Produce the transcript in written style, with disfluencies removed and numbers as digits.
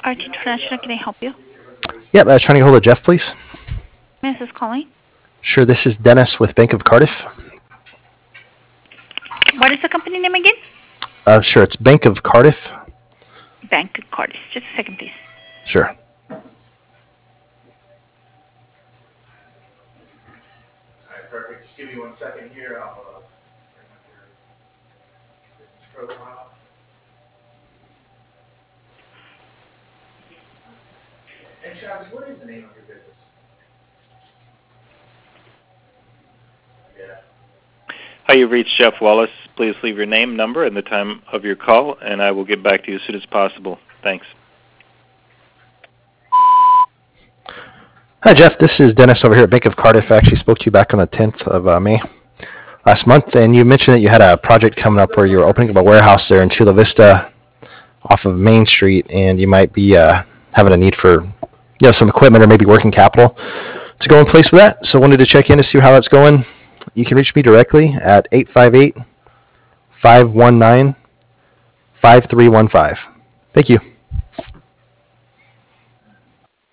RT International, can I help you? Yep, trying to get hold of Jeff, please. Miss is calling. Sure, this is Dennis with Bank of Cardiff. What is the company name again? Sure, it's Bank of Cardiff. Bank of Cardiff. Just a second, please. Sure. All right, perfect. Just give me 1 second here. I'll bring up your business profile. And Travis, what is the name of your business? Yeah. Hi, you've reached Jeff Wallace. Please leave your name, number, and the time of your call, and I will get back to you as soon as possible. Thanks. Hi, Jeff. This is Dennis over here at Bank of Cardiff. I actually spoke to you back on the 10th of May last month, and you mentioned that you had a project coming up where you were opening up a warehouse there in Chula Vista off of Main Street, and you might be having a need for some equipment or maybe working capital to go in place with that. So I wanted to check in to see how that's going. You can reach me directly at 858-519-5315. Thank you.